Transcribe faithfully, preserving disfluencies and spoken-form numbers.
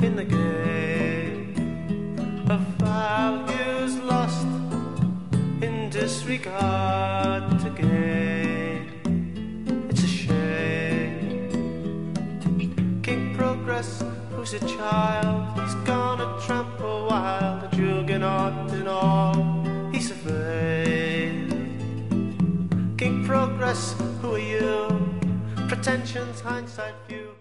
in the game of values lost in disregard to gain. It's a shame. King Progress, who's a child, he's gonna trample wild, a juggernaut in all he surveyed. King Progress, who are you? Pretensions, hindsight view.